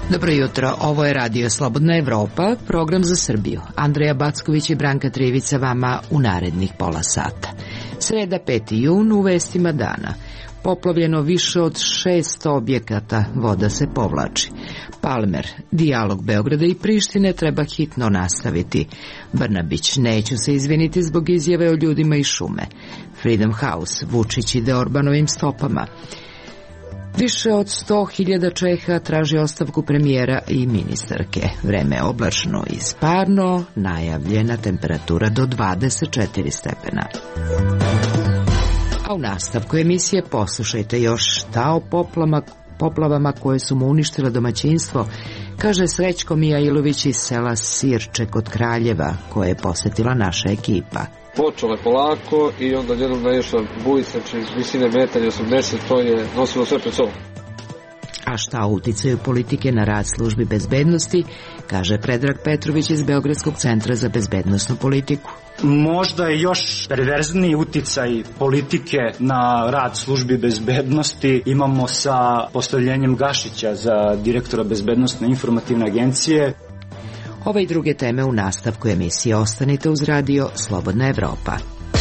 Dobro jutro, ovo je Radio Slobodna Evropa, program za Srbiju. Andreja Backović i Branka Trivica vama u narednih pola sata. Sreda 5. jun u vestima dana. Poplavljeno više od 600 objekata, voda se povlači. Palmer, dijalog Beograda i Prištine treba hitno nastaviti. Brnabić, neću se izviniti zbog izjave o ljudima i šume. Freedom House, Vučić ide Orbanovim stopama. Više od 100.000 Čeha traži ostavku premijera i ministarke. Vreme je oblačno i sparno, najavljena temperatura do 24 stepena. A u nastavku emisije poslušajte još šta o poplavama koje su mu uništile domaćinstvo, kaže Srećko Mijailović iz sela Sirče kod Kraljeva, koje je posetila naša ekipa. Počelo je polako i onda jednom naišla bujica iz visine 1,80 m, to je nosilo sve pred sobom. A šta o uticaju politike na rad službi bezbednosti, kaže Predrag Petrović iz Beogradskog centra za bezbednosnu politiku. Možda je još perverzniji uticaj politike na rad službi bezbednosti imamo sa postavljenjem Gašića za direktora Bezbednosne informativne agencije. Ove i druge teme u nastavku emisije. Ostanite uz Radio Slobodna Evropa.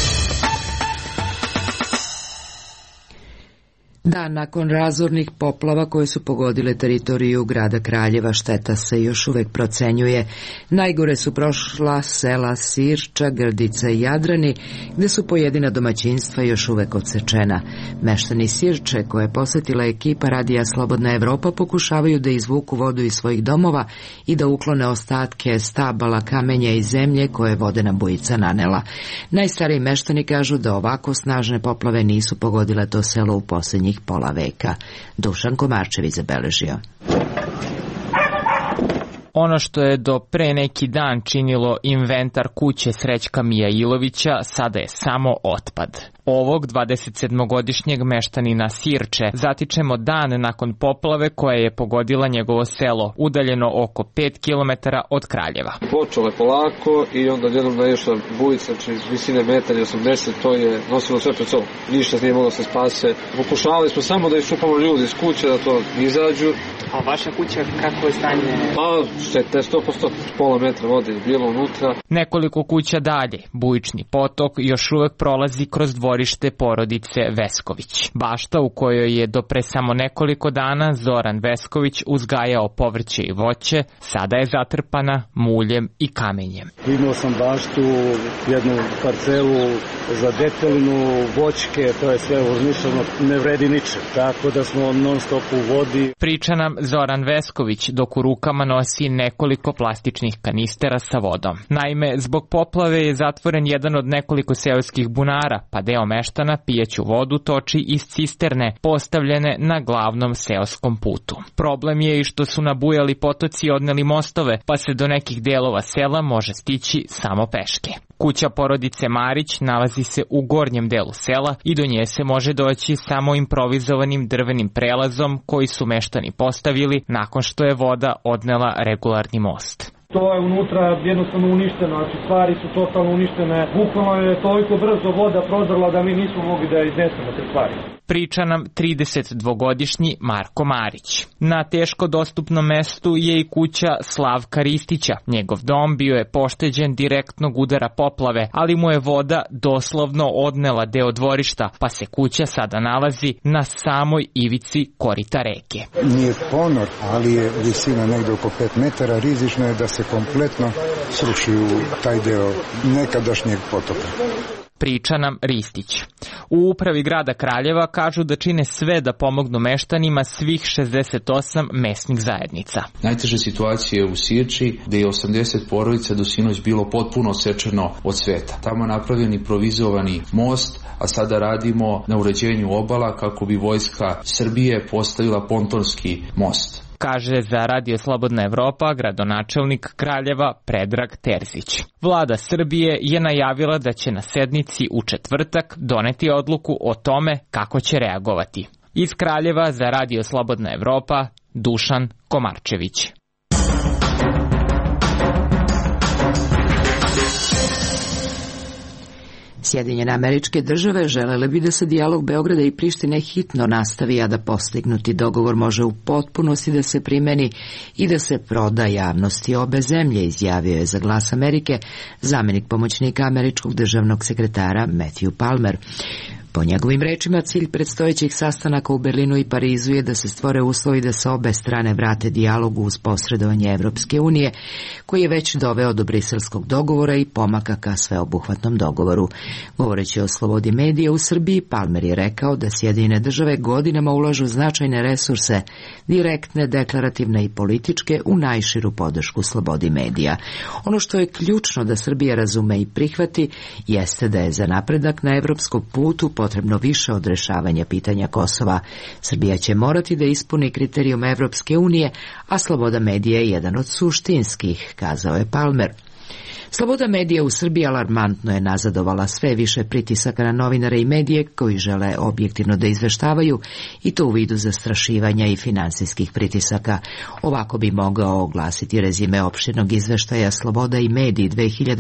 Da, nakon razornih poplava koje su pogodile teritoriju grada Kraljeva, šteta se još uvek procenjuje. Najgore su prošla sela Sirča, Grdica i Jadrani, gde su pojedina domaćinstva još uvek odsečena. Meštani Sirče, koje je posetila ekipa Radija Slobodna Evropa, pokušavaju da izvuku vodu iz svojih domova i da uklone ostatke stabala, kamenja i zemlje koje je vodena bujica nanela. Najstariji meštani kažu da ovako snažne poplave nisu pogodile to selo u posljednjih pola veka. Dušan Komarčević zabeležio. Ono što je do pre neki dan činilo inventar kuće Srećka Mijailovića, sada je samo otpad. Ovog 27-godišnjeg meštanina Sirče zatičemo dan nakon poplave koja je pogodila njegovo selo, udaljeno oko 5 km od Kraljeva. Počelo je polako i onda jednom naišla bujica iz visine 1,80 m, to je nosilo sve pred sobom. Ništa nije moglo se spase. Pokušavali smo samo da iščupamo ljudi iz kuće, da to izađu. A vaša kuća kako je stanje? Šteta je 100%, pola metra vode je bilo unutra. Nekoliko kuća dalje, bujični potok još uvek prolazi kroz dvorište porodice Vesković. Bašta u kojoj je do pre samo nekoliko dana Zoran Vesković uzgajao povrće i voće, sada je zatrpana muljem i kamenjem. Imao sam baštu, jednu parcelu za detelinu, voćke, to je sve uznišano, ne vredi ničem, tako da smo non stop u vodi. Priča nam Zoran Vesković, dok u rukama nosi nekoliko plastičnih kanistera sa vodom. Naime, zbog poplave je zatvoren jedan od nekoliko seoskih bunara, pa deo meštana pijeću vodu toči iz cisterne postavljene na glavnom seoskom putu. Problem je i što su nabujali potoci i odneli mostove, pa se do nekih delova sela može stići samo peške. Kuća porodice Marić nalazi se u gornjem delu sela i do nje se može doći samo improvizovanim drvenim prelazom koji su meštani postavili nakon što je voda odnela regularni most. To je unutra jednostavno uništeno, znači stvari su totalno uništene. Bukvalno je toliko brzo voda prozrla da mi nismo mogli da iznesemo te stvari. Priča nam 32-godišnji Marko Marić. Na teško dostupnom mestu je i kuća Slavka Ristića. Njegov dom bio je pošteđen direktnog udara poplave, ali mu je voda doslovno odnela deo dvorišta, pa se kuća sada nalazi na samoj ivici korita reke. Nije ponor, ali je visina negde oko 5 metara. Rizično je da se kompletno sruši u taj deo nekadašnjeg potoka. Priča nam Ristić. U upravi grada Kraljeva kažu da čine sve da pomognu meštanima svih 68 mesnih zajednica. Najteža situacija je u Sirči, gde je 80 porodica do sinoć bilo potpuno osečeno od sveta. Tamo je napravljen improvizovani most, a sada radimo na uređenju obala kako bi vojska Srbije postavila pontonski most. Kaže za Radio Slobodna Evropa gradonačelnik Kraljeva Predrag Terzić. Vlada Srbije je najavila da će na sednici u četvrtak doneti odluku o tome kako će reagovati. Iz Kraljeva za Radio Slobodna Evropa, Dušan Komarčević. Sjedinjene Američke Države želele bi da se dijalog Beograda i Prištine hitno nastavi, a da postignuti dogovor može u potpunosti da se primeni i da se proda javnosti obe zemlje, izjavio je za Glas Amerike zamenik pomoćnika američkog državnog sekretara Matthew Palmer. Po njegovim rečima, cilj predstojećih sastanaka u Berlinu i Parizu je da se stvore uslovi da se obe strane vrate dijalogu uz posredovanje Evropske unije, koji je već doveo do briselskog dogovora i pomaka ka sveobuhvatnom dogovoru. Govoreći o slobodi medija u Srbiji, Palmer je rekao da Sjedinjene Države godinama ulažu značajne resurse, direktne, deklarativne i političke, u najširu podršku slobodi medija. Ono što je ključno da Srbija razume i prihvati jeste da je za napredak na evropskom putu potrebno više od rešavanja pitanja Kosova. Srbija će morati da ispuni kriterijum Evropske unije, a sloboda medija je jedan od suštinskih, kazao je Palmer. Sloboda medija u Srbiji alarmantno je nazadovala, sve više pritisaka na novinare i medije koji žele objektivno da izveštavaju, i to u vidu zastrašivanja i finansijskih pritisaka. Ovako bi mogao oglasiti rezime opširnog izveštaja Sloboda i mediji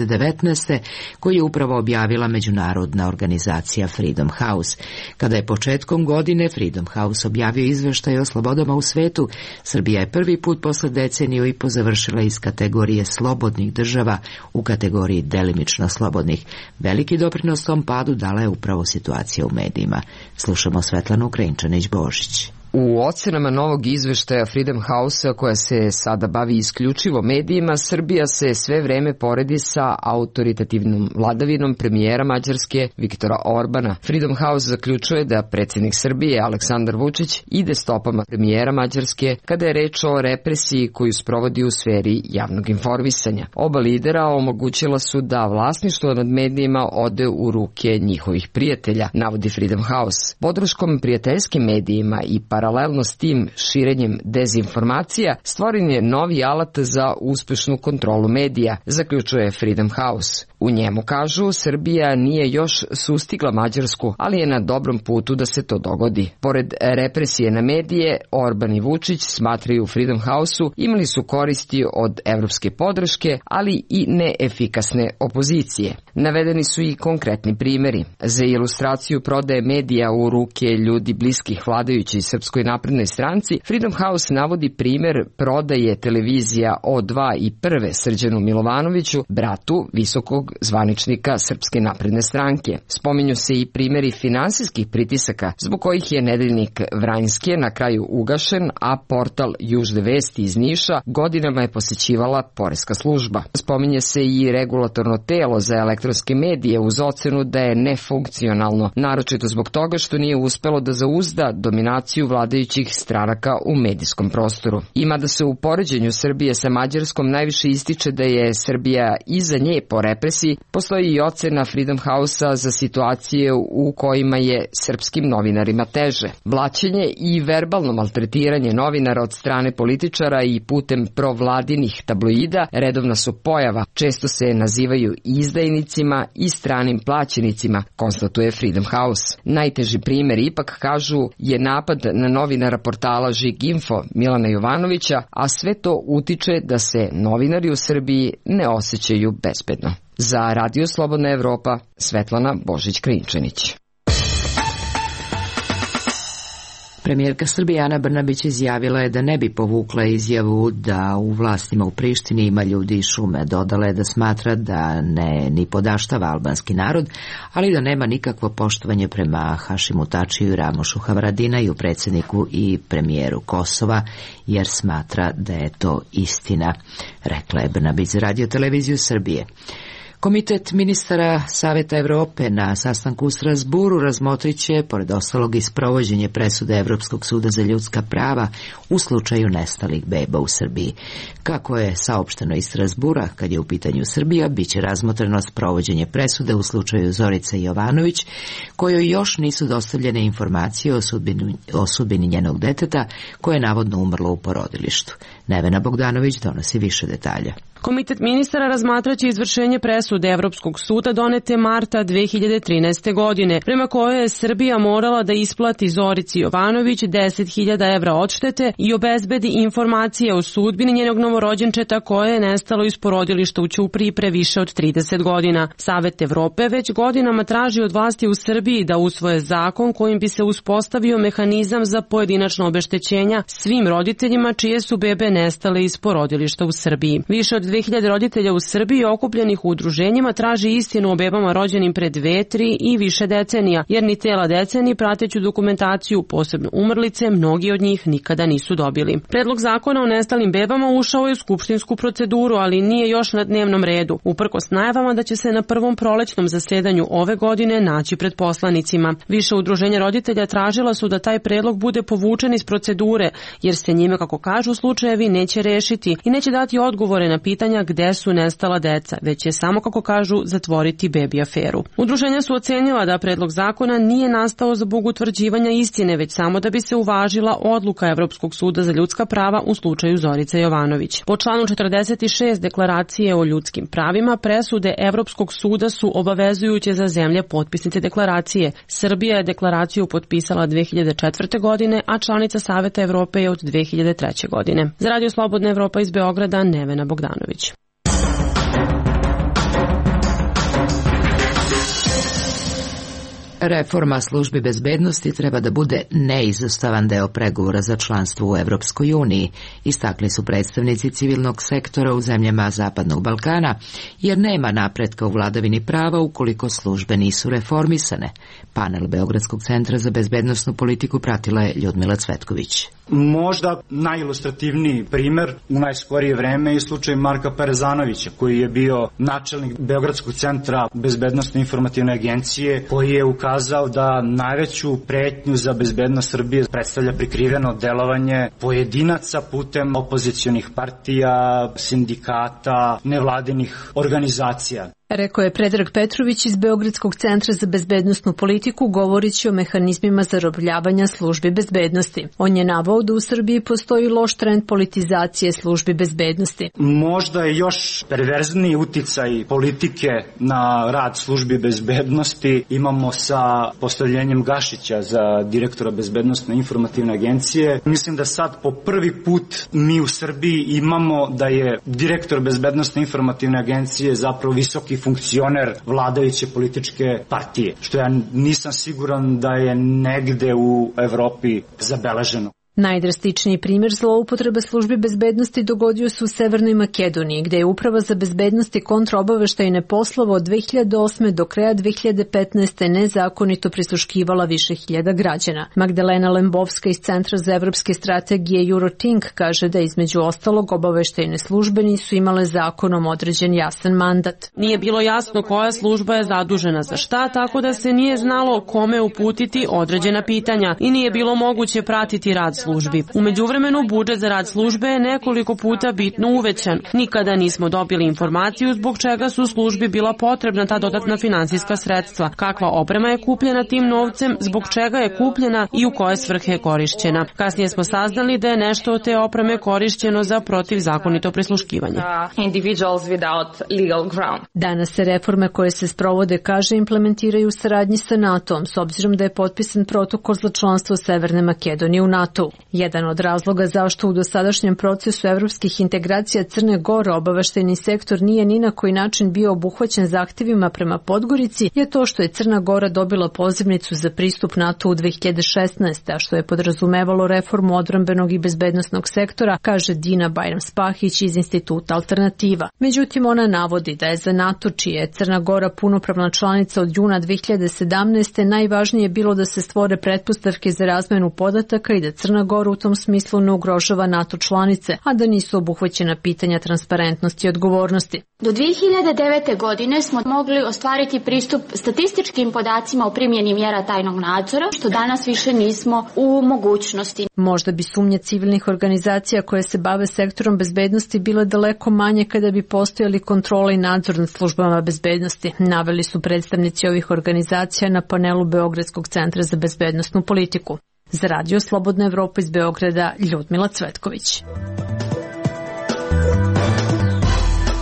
2019. koji je upravo objavila međunarodna organizacija Freedom House. Kada je početkom godine Freedom House objavio izveštaj o slobodama u svetu, Srbija je prvi put posle deceniju i po završila iz kategorije slobodnih država u kategoriji delimično slobodnih. Veliki doprinos tom padu dala je upravo situacija u medijima. Slušamo Svetlanu Ukrajinčanić-Božić. U ocenama novog izveštaja Freedom House-a, koja se sada bavi isključivo medijima, Srbija se sve vreme poredi sa autoritativnom vladavinom premijera Mađarske Viktora Orbana. Freedom House zaključuje da predsjednik Srbije Aleksandar Vučić ide stopama premijera Mađarske kada je reč o represiji koju sprovodi u sferi javnog informisanja. Oba lidera omogućila su da vlasništvo nad medijima ode u ruke njihovih prijatelja, navodi Freedom House. Podrškom prijateljskim medijima i paralelno s tim širenjem dezinformacija stvoren je novi alat za uspešnu kontrolu medija, zaključuje Freedom House. U njemu kažu, Srbija nije još sustigla Mađarsku, ali je na dobrom putu da se to dogodi. Pored represije na medije, Orban i Vučić, smatraju u Freedom House-u, imali su koristi od evropske podrške, ali i neefikasne opozicije. Navedeni su i konkretni primjeri. Za ilustraciju prodaje medija u ruke ljudi bliskih vladajućoj Srpskoj naprednoj stranci, Freedom House navodi primjer prodaje televizija O2 i Prve Srđanu Milovanoviću, bratu visokog zvaničnika Srpske napredne stranke. Spominju se i primjeri finansijskih pritisaka, zbog kojih je nedeljnik Vranjske na kraju ugašen, a portal Južne vesti iz Niša godinama je posećivala poreska služba. Spominje se i regulatorno telo za elektronske medije uz ocenu da je nefunkcionalno, naročito zbog toga što nije uspelo da zauzda dominaciju vladajućih stranaka u medijskom prostoru. Ima da se u poređenju Srbije sa Mađarskom najviše ističe da je Srbija iza nje po represiji, postoji i ocena Freedom House-a za situacije u kojima je srpskim novinarima teže. Blaćenje i verbalno maltretiranje novinara od strane političara i putem provladinih tabloida redovna su pojava, često se nazivaju izdajnicima i stranim plaćenicima, konstatuje Freedom House. Najteži primjer, ipak kažu, je napad na novinara portala Žig.info Milana Jovanovića, a sve to utiče da se novinari u Srbiji ne osjećaju bezbedno. Za Radio Slobodna Evropa, Svetlana Božić-Krinčanić. Premijerka Srbije Ana Brnabić izjavila je da ne bi povukla izjavu da u vlastima u Prištini ima ljudi iz šume. Dodala je da smatra da ne ni podaštava albanski narod, ali da nema nikakvo poštovanje prema Hašimu Tačiju i Ramošu Havradinaju, predsjedniku i premijeru Kosova, jer smatra da je to istina, rekla je Brnabić za Radio televiziju Srbije. Komitet ministara Saveta Evrope na sastanku u Strasburu razmotrit će, pored ostalog, i sprovođenje presude Evropskog suda za ljudska prava u slučaju nestalih beba u Srbiji. Kako je saopšteno iz Strasbura, kad je u pitanju Srbija, bit će razmotreno sprovođenje presude u slučaju Zorice Jovanović, kojoj još nisu dostavljene informacije o sudbini njenog deteta, koje je navodno umrlo u porodilištu. Nevena Bogdanović donosi više detalja. Komitet ministara razmatraće izvršenje presude Evropskog suda donete marta 2013. godine, prema kojoj je Srbija morala da isplati Zorici Jovanović 10.000 evra odštete i obezbedi informacije o sudbini njenog novorođenčeta koje je nestalo iz porodilišta u Ćupriji pre više od 30 godina. Savet Evrope već godinama traži od vlasti u Srbiji da usvoje zakon kojim bi se uspostavio mehanizam za pojedinačno obeštećenja svim roditeljima čije su bebe nestale iz porodilišta u Srbiji. Više od 2000 roditelja u Srbiji okupljenih u udruženjima traži istinu o bebama rođenim pre 2, 3 i više decenija, jer ni tela dece ni prateću dokumentaciju, posebno umrlice, mnogi od njih nikada nisu dobili. Predlog zakona o nestalim bebama ušao je u skupštinsku proceduru, ali nije još na dnevnom redu, uprkos najavama da će se na prvom prolećnom zasedanju ove godine naći pred poslanicima. Više udruženja roditelja tražila su da taj predlog bude povučen iz procedure, jer se njime, kako kažu, slučajevi neće rešiti i neće dati odgovore na pitanja gde su nestala deca, već će samo, kako kažu, zatvoriti bebi aferu. Udruženja su ocenila da predlog zakona nije nastao zbog utvrđivanja istine, već samo da bi se uvažila odluka Evropskog suda za ljudska prava u slučaju Zorice Jovanović. Po članu 46 Deklaracije o ljudskim pravima, presude Evropskog suda su obavezujuće za zemlje potpisnice deklaracije. Srbija je deklaraciju potpisala 2004. godine, a članica Saveta Evrope je od 2003. godine. Za Radio Slobodna Evropa iz Beograda, Nevena Bogdanović. Reforma službi bezbednosti treba da bude neizostavan deo pregovora za članstvo u Evropskoj uniji, istakli su predstavnici civilnog sektora u zemljama Zapadnog Balkana, jer nema napretka u vladavini prava ukoliko službe nisu reformisane. Panel Beogradskog centra za bezbednosnu politiku pratila je Ljudmila Cvetković. Možda najilustrativniji primer u najskorije vreme je slučaj Marka Parezanovića, koji je bio načelnik Beogradskog centra bezbednosno informativne agencije, koji je ukazao da najveću pretnju za bezbednost Srbije predstavlja prikriveno delovanje pojedinaca putem opozicionih partija, sindikata, nevladinih organizacija. Rekao je Predrag Petrović iz Beogradskog centra za bezbednosnu politiku, govorići o mehanizmima zarobljavanja službi bezbednosti. On je naveo da u Srbiji postoji loš trend politizacije službi bezbednosti. Možda je još perverzniji uticaj politike na rad službi bezbednosti imamo sa postavljenjem Gašića za direktora bezbednosne informativne agencije. Mislim da sad po prvi put mi u Srbiji imamo da je direktor bezbednosne informativne agencije zapravo visoki funkcioner vladajuće političke partije, što ja nisam siguran da je negde u Evropi zabeleženo. Najdrastičniji primjer zloupotrebe službi bezbednosti dogodio se u Severnoj Makedoniji, gde je Uprava za bezbednost i kontraobaveštajne poslove od 2008. do kraja 2015. nezakonito prisluškivala više hiljada građana. Magdalena Lembovska iz Centra za evropske strategije Eurotink kaže da između ostalog obaveštajne službe nisu imale zakonom određen jasan mandat. Nije bilo jasno koja služba je zadužena za šta, tako da se nije znalo kome uputiti određena pitanja i nije bilo moguće pratiti rad službi. U međuvremenu budžet za rad službe je nekoliko puta bitno uvećan. Nikada nismo dobili informaciju zbog čega su službi bila potrebna ta dodatna finansijska sredstva, kakva oprema je kupljena tim novcem, zbog čega je kupljena i u koje svrhe je korišćena. Kasnije smo saznali da je nešto od te opreme korišćeno za protivzakonito prisluškivanje. Danas se reforme koje se sprovode, kaže, implementiraju u saradnji sa NATO-om, s obzirom da je potpisan protokol za članstvo Severne Makedonije u NATO-u. Jedan od razloga zašto u dosadašnjem procesu evropskih integracija Crne Gore obaveštajni sektor nije ni na koji način bio obuhvaćen zahtevima prema Podgorici je to što je Crna Gora dobila pozivnicu za pristup NATO u 2016. a što je podrazumevalo reformu odbrambenog i bezbednosnog sektora, kaže Dina Bajram-Spahić iz Instituta Alternativa. Međutim, ona navodi da je za NATO, čija je Crna Gora punopravna članica od juna 2017. najvažnije bilo da se stvore pretpostavke za razmenu podataka i da Crna Gora u tom smislu ne ugrožava NATO članice, a da nisu obuhvaćena pitanja transparentnosti i odgovornosti. Do 2009. godine smo mogli ostvariti pristup statističkim podacima o primjeni mjera tajnog nadzora, što danas više nismo u mogućnosti. Možda bi sumnje civilnih organizacija koje se bave sektorom bezbednosti bile daleko manje kada bi postojali kontrola i nadzor nad službama bezbednosti, naveli su predstavnici ovih organizacija na panelu Beogradskog centra za bezbednosnu politiku. Za Radio Slobodna Evropa iz Beograda, Ljudmila Cvetković.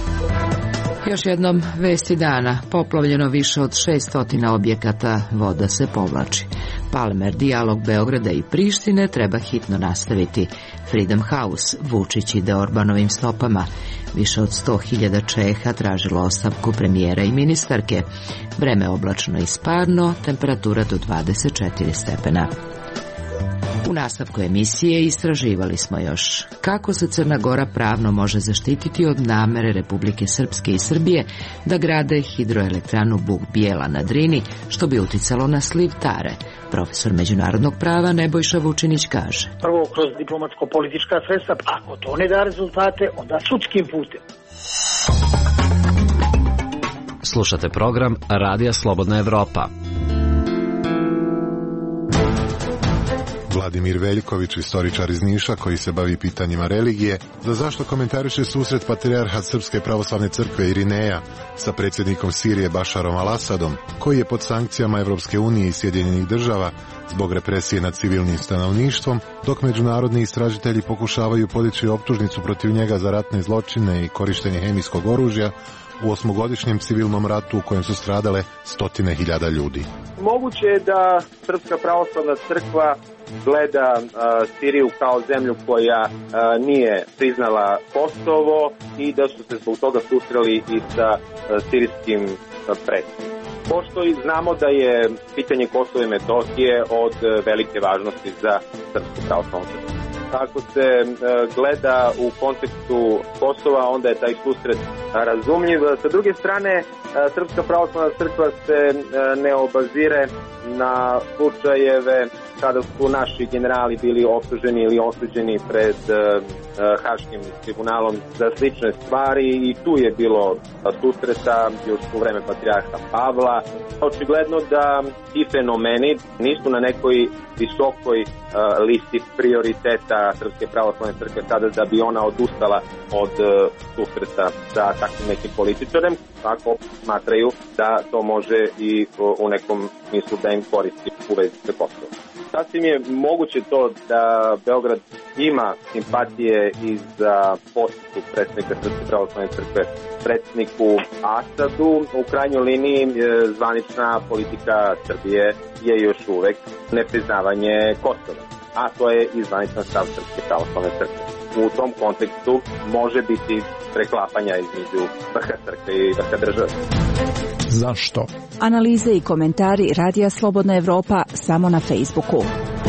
Još jednom vesti dana. Poplavljeno više od 600 objekata, voda se povlači. Palmer, dijalog Beograda i Prištine treba hitno nastaviti. Freedom House, Vučić ide Orbanovim stopama. Više od 100.000 Čeha tražilo ostavku premijera i ministarke. Vreme oblačno i sparno, temperatura do 24 stepena. U nastavku emisije istraživali smo još kako se Crna Gora pravno može zaštititi od namere Republike Srpske i Srbije da grade hidroelektranu Buk Bijela na Drini, što bi uticalo na sliv Tare. Profesor međunarodnog prava Nebojša Vučinić kaže: prvo kroz diplomatsko-politička sredstva, ako to ne da rezultate, onda sudskim putem. Slušate program Radija Slobodna Evropa. Vladimir Veljković, istoričar iz Niša koji se bavi pitanjima religije, za zašto komentariše susret patrijarha Srpske pravoslavne crkve Irineja sa predsjednikom Sirije Bašarom al-Asadom, koji je pod sankcijama Evropske unije i Sjedinjenih država zbog represije nad civilnim stanovništvom, dok međunarodni istražitelji pokušavaju podići optužnicu protiv njega za ratne zločine i korištenje hemijskog oružja u 8-godišnjem civilnom ratu u kojem su stradale 100.000 ljudi. Moguće je da Srpska pravoslavna crkva gleda Siriju kao zemlju koja nije priznala Kosovo i da su se zbog toga susreli i sa sirijskim predsjednikom. Pošto i znamo da je pitanje Kosova i Metohije od velike važnosti za Srpsku pravoslavnu crkvu. Ako se gleda u kontekstu Kosova, onda je taj susret razumljiv. Sa druge strane, Srpska pravoslavna crkva se ne obazire na slučajeve kada su naši generali bili optuženi ili osuđeni pred Haškim tribunalom za slične stvari i tu je bilo susreta još u vreme patrijarha Pavla. Očigledno da ti fenomeni nisu na nekoj visokoj listi prioriteta Srpske pravoslavne crkve sada da bi ona odustala od susreta sa takvim nekim političarem, ako smatraju da to može i u nekom smislu da im koristi u vezi sa Kosovom. Sasvim je moguće to da Beograd ima simpatije i za posjetu predsjednika Srpske pravoslavne crkve predsjedniku Asadu. U krajnjoj liniji zvanična politika Srbije je još uvek nepriznavanje Kosova, a to je i zvaničan stav Srpske pravoslavne crkve. U tom kontekstu može biti preklapanja između vrha crkve i vrha države. Zašto? Analize i komentari Radija Slobodna Evropa samo na Facebooku.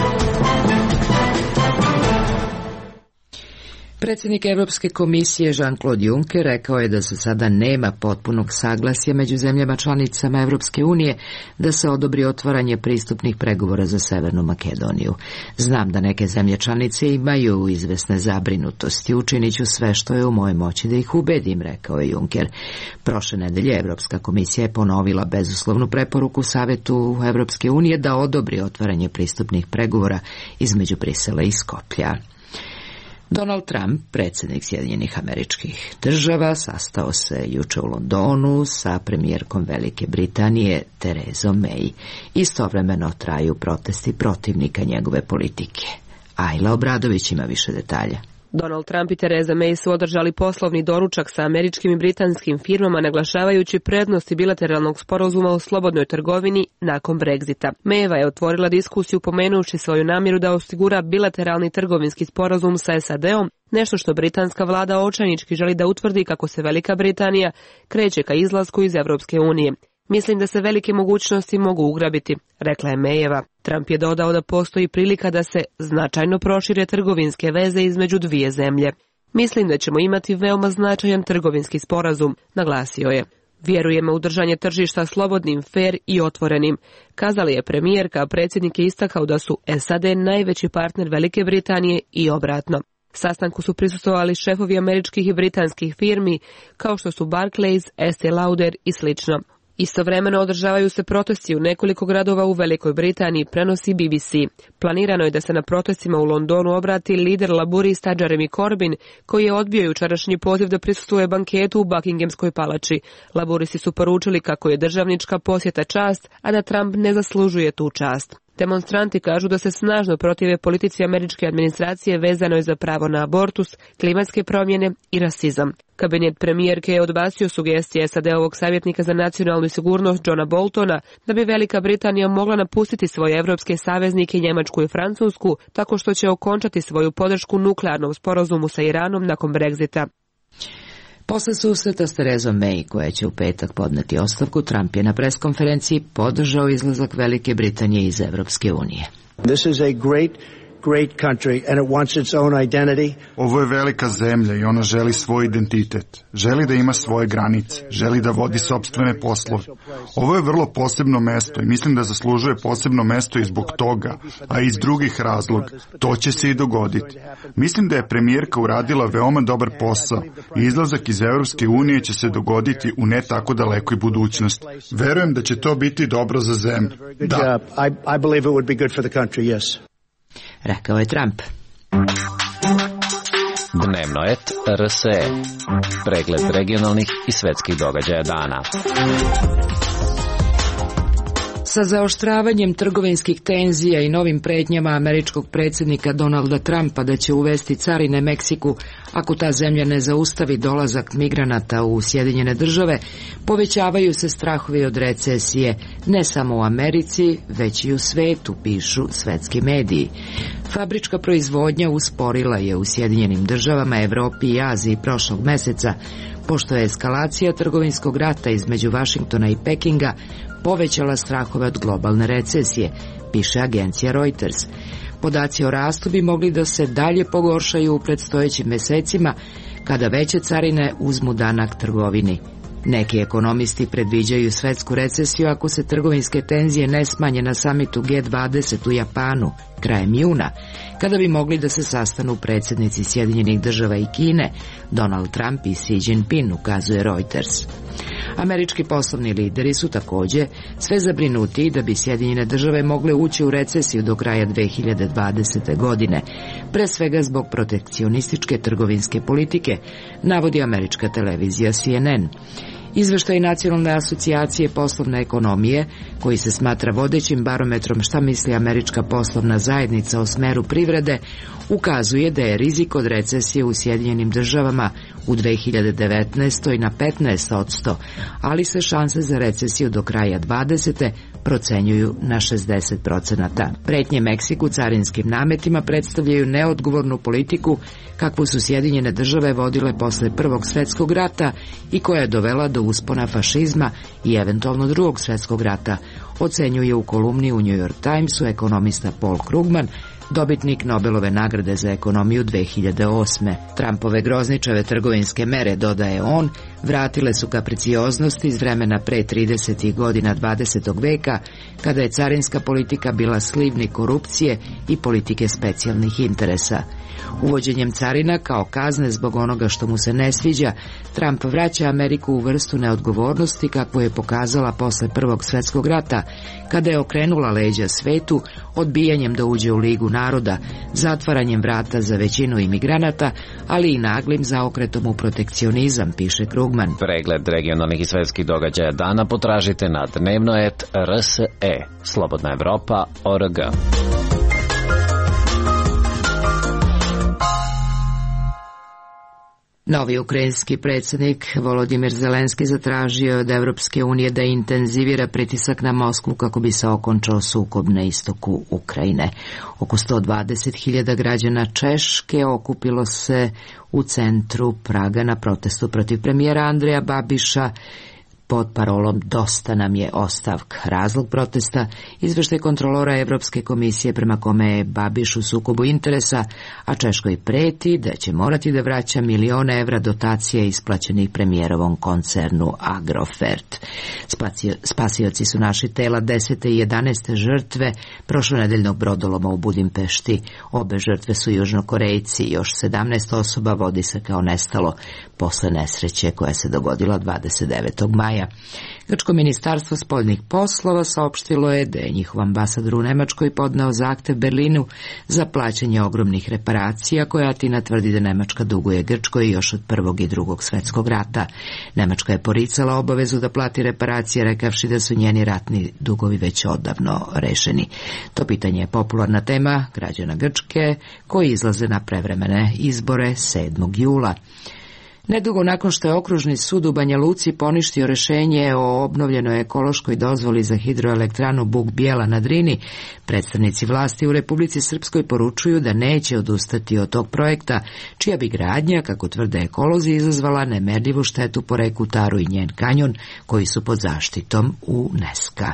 Predsjednik Evropske komisije Jean-Claude Juncker rekao je da se sada nema potpunog saglasja među zemljama članicama Evropske unije da se odobri otvaranje pristupnih pregovora za Severnu Makedoniju. Znam da neke zemlje članice imaju izvesne zabrinutosti. Učinit ću sve što je u mojoj moći da ih ubedim, rekao je Juncker. Prošle nedelje Evropska komisija je ponovila bezuslovnu preporuku Savetu Evropske unije da odobri otvaranje pristupnih pregovora između Brisela i Skoplja. Donald Trump, predsjednik Sjedinjenih Američkih Država, sastao se juče u Londonu sa premijerkom Velike Britanije Terezom May. Istovremeno traju protesti protivnika njegove politike. Ajla Obradović ima više detalja. Donald Trump i Theresa May su održali poslovni doručak sa američkim i britanskim firmama, naglašavajući prednosti bilateralnog sporazuma o slobodnoj trgovini nakon Brexita. Mayeva je otvorila diskusiju pomenuši svoju namjeru da osigura bilateralni trgovinski sporazum sa SAD-om, nešto što britanska vlada očajnički želi da utvrdi kako se Velika Britanija kreće ka izlasku iz Evropske unije. Mislim da se velike mogućnosti mogu ugrabiti, rekla je Mayeva. Trump je dodao da postoji prilika da se značajno prošire trgovinske veze između dvije zemlje. Mislim da ćemo imati veoma značajan trgovinski sporazum, naglasio je. Vjerujemo u držanje tržišta slobodnim, fer i otvorenim, kazala je premijerka, a predsjednik je istakao da su SAD najveći partner Velike Britanije i obratno. Sastanku su prisustvovali šefovi američkih i britanskih firmi, kao što su Barclays, Estée Lauder i slično. Istovremeno održavaju se protesti u nekoliko gradova u Velikoj Britaniji, prenosi BBC. Planirano je da se na protestima u Londonu obrati lider laburista Jeremy Corbyn, koji je odbio jučerašnji poziv da prisustvuje banketu u Buckinghamskoj palači. Laburisti su poručili kako je državnička posjeta čast, a da Trump ne zaslužuje tu čast. Demonstranti kažu da se snažno protive politici američke administracije vezanoj za pravo na abortus, klimatske promjene i rasizam. Kabinet premijerke je odbacio sugestije SAD-ovog savjetnika za nacionalnu sigurnost Johna Boltona da bi Velika Britanija mogla napustiti svoje evropske saveznike Njemačku i Francusku tako što će okončati svoju podršku nuklearnom sporazumu sa Iranom nakon Brexita. Posle susreta s Terezom May, koja će u petak podneti ostavku, Trump je na preskonferenciji podržao izlazak Velike Britanije iz Evropske unije. This is a great country and it wants its own identity. Ovo je velika zemlja i ona želi svoj identitet. Želi da ima svoje granice, želi da vodi sopstvene poslove. Ovo je vrlo posebno mesto i mislim da zaslužuje posebno mesto i zbog toga, a i iz drugih razloga. To će se i dogoditi. Mislim da je premijerka uradila veoma dobar posao i izlazak iz Evropske unije će se dogoditi u ne tako dalekoj budućnosti. Verujem da će to biti dobro za zemlju. Da. I believe it would be good for the country, yes. Rekao je Trump. Dnevno et RSE. Pregled regionalnih i svetskih događaja dana. Sa zaoštravanjem trgovinskih tenzija i novim pretnjama američkog predsjednika Donalda Trumpa da će uvesti carine Meksiku ako ta zemlja ne zaustavi dolazak migranata u Sjedinjene države, povećavaju se strahovi od recesije ne samo u Americi, već i u svetu, pišu svetski mediji. Fabrička proizvodnja usporila je u Sjedinjenim državama, Evropi i Aziji prošlog meseca, pošto je eskalacija trgovinskog rata između Vašingtona i Pekinga povećala strahove od globalne recesije, piše agencija Reuters. Podaci o rastu bi mogli da se dalje pogoršaju u predstojećim mesecima kada veće carine uzmu danak trgovini. Neki ekonomisti predviđaju svetsku recesiju ako se trgovinske tenzije ne smanje na samitu G20 u Japanu krajem juna, kada bi mogli da se sastanu predsjednici Sjedinjenih država i Kine, Donald Trump i Xi Jinping, ukazuje Reuters. Američki poslovni lideri su također sve zabrinutiji da bi Sjedinjene države mogle ući u recesiju do kraja 2020. godine, pre svega zbog protekcionističke trgovinske politike, navodi američka televizija CNN. Izveštaj Nacionalne asocijacije poslovne ekonomije, koji se smatra vodećim barometrom šta misli američka poslovna zajednica o smeru privrede, ukazuje da je rizik od recesije u Sjedinjenim državama u 2019. na 15%, ali se šanse za recesiju do kraja 2020. procenjuju na 60%. Pretnje Meksiku carinskim nametima predstavljaju neodgovornu politiku kakvu su Sjedinjene države vodile posle Prvog svjetskog rata i koja je dovela do uspona fašizma i eventualno Drugog svjetskog rata, ocenjuje u kolumni u New York Timesu ekonomista Paul Krugman, dobitnik Nobelove nagrade za ekonomiju 2008. Trumpove grozničave trgovinske mere, dodaje on, vratile su ka precioznosti iz vremena pre 30. godina 20. veka, kada je carinska politika bila slivnik korupcije i politike specijalnih interesa. Uvođenjem carina kao kazne zbog onoga što mu se ne sviđa, Trump vraća Ameriku u vrstu neodgovornosti kakvu je pokazala posle Prvog svjetskog rata, kada je okrenula leđa svetu odbijanjem da uđe u Ligu naroda, zatvaranjem vrata za većinu imigranata, ali i naglim zaokretom u protekcionizam, piše Krugman. Pregled regionalnih i svetskih događaja dana potražite na dnevno.rs.e. Slobodna Evropa.org. Novi ukrajinski predsjednik Volodimir Zelenski zatražio je od Evropske unije da intenzivira pritisak na Moskvu kako bi se okončao sukob na istoku Ukrajine. Oko 120.000 građana Češke okupilo se u centru Praga na protestu protiv premijera Andreja Babiša pod parolom "Dosta nam je ostavka". Razlog protesta, izveštaj kontrolora Evropske komisije prema kome je Babiš u sukobu interesa, a Češkoj preti da će morati da vraća milione evra dotacije isplaćenih premijerovom koncernu Agrofert. Spasioci su našli tela 10. i 11. žrtve prošlonedeljnog brodoloma u Budimpešti. Obe žrtve su Južnokorejci, još 17 osoba vodi se kao nestalo posle nesreće koja se dogodila 29. maja maja. Grčko ministarstvo spoljnih poslova saopštilo je da je njihov ambasador u Nemačkoj podneo zahtev Berlinu za plaćanje ogromnih reparacija koje Atina tvrdi da Nemačka duguje Grčkoj još od Prvog i Drugog svetskog rata. Nemačka je poricala obavezu da plati reparacije, rekavši da su njeni ratni dugovi već odavno rešeni. To pitanje je popularna tema građana Grčke koji izlaze na prevremene izbore 7. jula. Nedugo nakon što je Okružni sud u Banja Luci poništio rešenje o obnovljenoj ekološkoj dozvoli za hidroelektranu Buk Bijela na Drini, predstavnici vlasti u Republici Srpskoj poručuju da neće odustati od tog projekta, čija bi gradnja, kako tvrde ekolozi, izazvala nemerljivu štetu po reku Taru i njen kanjon, koji su pod zaštitom UNESCO-a.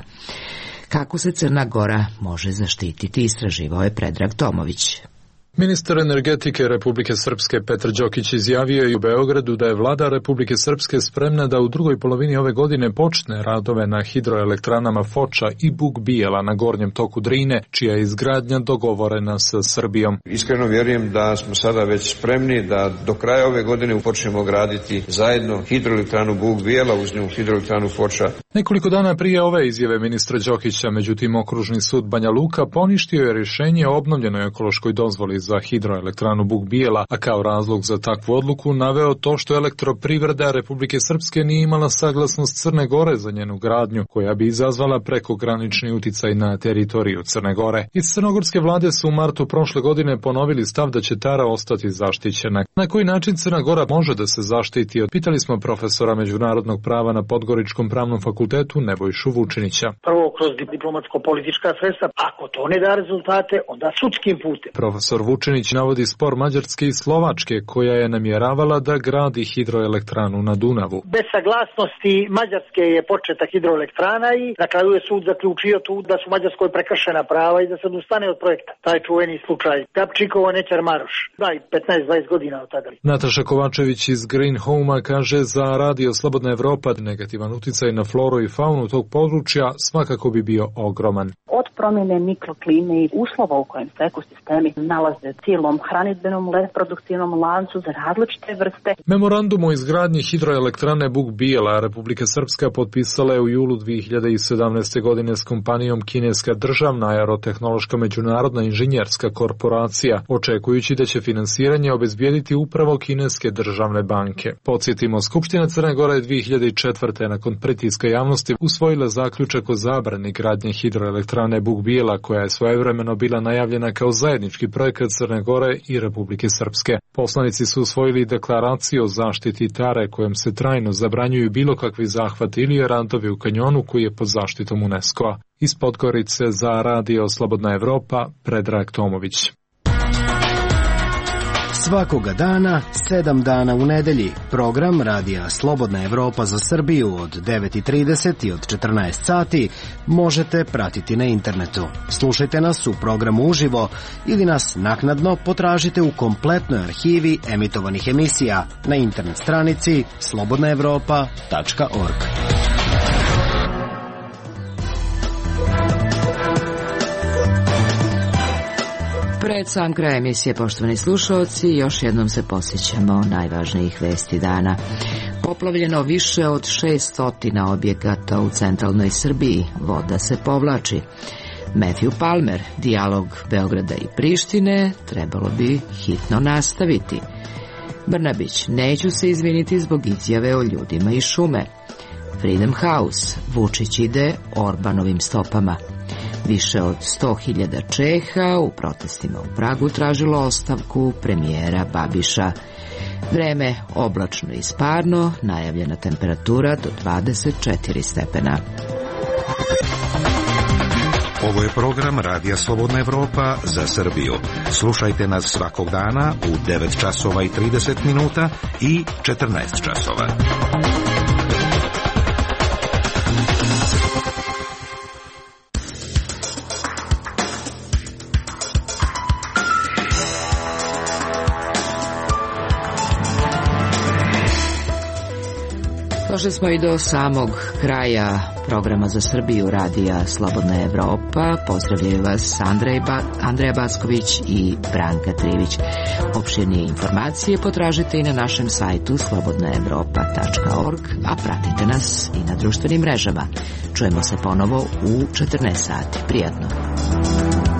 Kako se Crna Gora može zaštititi, istraživao je Predrag Tomović. Ministar energetike Republike Srpske Petar Đokić izjavio je u Beogradu da je vlada Republike Srpske spremna da u drugoj polovini ove godine počne radove na hidroelektranama Foča i Buk Bijela na gornjem toku Drine, čija je izgradnja dogovorena sa Srbijom. Iskreno vjerujem da smo sada već spremni da do kraja ove godine počnemo graditi zajedno hidroelektranu Buk Bijela uz nju hidroelektranu Foča. Nekoliko dana prije ove izjave ministra Đokića, međutim, Okružni sud Banja Luka poništio je rješenje o obnovljenoj ekološkoj dozvoli za hidroelektranu Buk Bijela, a kao razlog za takvu odluku naveo to što elektroprivreda Republike Srpske nije imala saglasnost Crne Gore za njenu gradnju, koja bi izazvala prekogranični uticaj na teritoriju Crne Gore. Iz crnogorske vlade su u martu prošle godine ponovili stav da će Tara ostati zaštićena. Na koji način Crna Gora može da se zaštiti? Pitali smo profesora međunarodnog prava na Podgoričkom pravnom fakultetu Nebojšu Vučinića. Prvo kroz diplomatsko-politička sredstva, ako to ne da rezultate, onda sudskim putem. Profesor Vučinić navodi spor Mađarske i Slovačke, koja je namjeravala da gradi hidroelektranu na Dunavu. Bez saglasnosti Mađarske je početa hidroelektrana i na kraju je sud zaključio tu da su Mađarskoj prekršena prava i da se odustane od projekta. Taj čuveni slučaj Gabčikovo Nećar Maroš. Da, i 15-20 godina od tada. Nataša Kovačević iz Green Home-a kaže za Radio Slobodna Evropa negativan uticaj na floru i faunu tog područja svakako bi bio ogroman. Od promjene mikroklime i uslova u kojem se ekosistemi nalaze cijelom hranidbenom reproduktivnom lancu za različite vrste. Memorandum o izgradnji hidroelektrane Buk Bijela Republika Srpska potpisala je u julu 2017. godine s kompanijom kineska državna aerotehnološka međunarodna inženjerska korporacija, očekujući da će finansiranje obezbijediti upravo kineske državne banke. Podsjetimo, Skupština Crne Gore 2004. nakon pritiska javnosti usvojila zaključak o zabrani gradnje hidroelektrane Buk Bijela, koja je svojevremeno bila najavljena kao zajednički projekat Crne Gore i Republike Srpske. Poslanici su usvojili deklaraciju o zaštiti Tare, kojom se trajno zabranjuju bilo kakvi zahvati ili radovi u kanjonu koji je pod zaštitom UNESCO-a. Iz Podgorice za Radio Slobodna Evropa, Predrag Tomović. Svakoga dana, 7 dana u nedelji, program Radija Slobodna Evropa za Srbiju od 9:30 i od 14 sati možete pratiti na internetu. Slušajte nas u programu uživo ili nas naknadno potražite u kompletnoj arhivi emitovanih emisija na internet stranici slobodnaevropa.org. Pred sam kraj emisije, poštovani slušalci, još jednom se posjećamo najvažnijih vesti dana. Poplavljeno više od 600 objekata u centralnoj Srbiji, voda se povlači. Matthew Palmer, dijalog Beograda i Prištine trebalo bi hitno nastaviti. Brnabić, neću se izviniti zbog izjave o ljudima iz šume. Freedom House, Vučić ide Orbanovim stopama. Više od 100.000 Čeha u protestima u Pragu tražilo ostavku premijera Babiša. Vreme oblačno i sparno, najavljena temperatura do 24 stepena. Ovo je program Radija Slobodna Evropa za Srbiju. Slušajte nas svakog dana u 9 časova i 30 minuta i 14 časova. Došli smo i do samog kraja programa za Srbiju radija Slobodna Evropa. Pozdravljaju vas Andreja Backović i Branka Trivić. Opširnije informacije potražite i na našem sajtu slobodnaevropa.org, a pratite nas i na društvenim mrežama. Čujemo se ponovo u 14 sati. Prijatno.